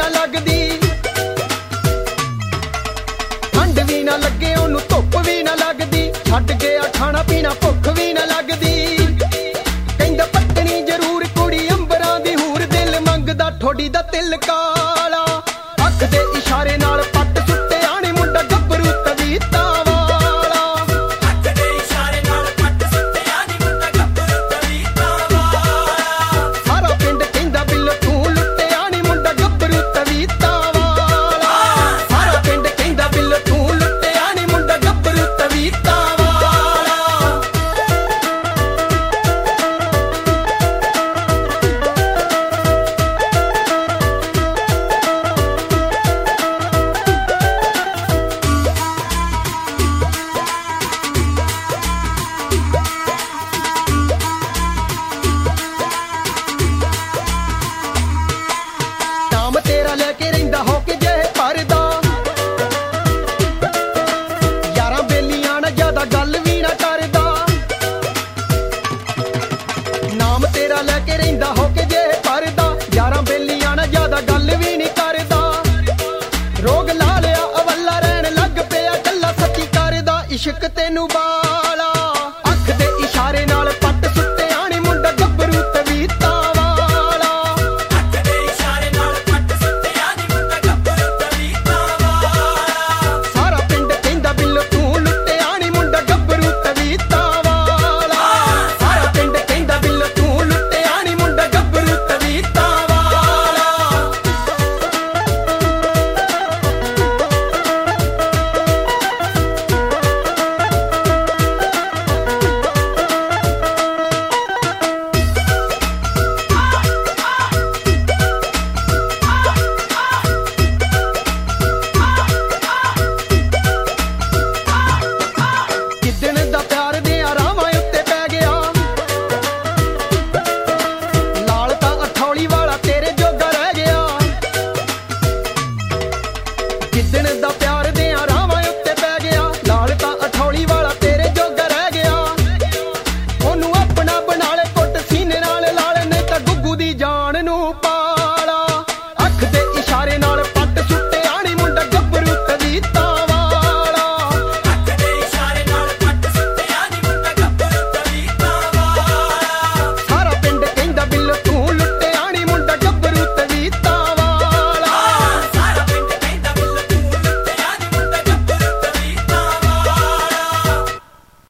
लगदी, ठंड भी ना लगे ओनू धुप भी ना लगदी, छड्ड गया खाना पीना भुख भी ना लगदी। कहंदा पत्नी जरूर कुड़ी अंबरां दी हूर, दिल मंगदा ठोडी दा तिल काला। अख दे इशारे नाल पट सुट्टे आने मुंडा गभरू तवीता वाला। अख दे इशारे नाल पट सुट्टे आने मुंडा गभरू तवीता वाला। सारा पिंड कहंदा बिल्लो तू लुट्टे आने मुंडा गभरू तवीता वाला। सारा पिंड कहंदा बिल्लो तू लुट्टे आने मुंडा गभरू तवीता वाला। नाम तेरा लेके रहिंदा हो के जे परदा, यारां बेलियां ना ज्यादा गल भी ना करदा। नाम तेरा लेके रहिंदा हो के जे परदा, यारां बेलियां ना ज्यादा गल भी नहीं करदा। रोग ला लिया अवल्ला रहन लग पिया गल्ला सच्ची करदा, इश्क तेनू बा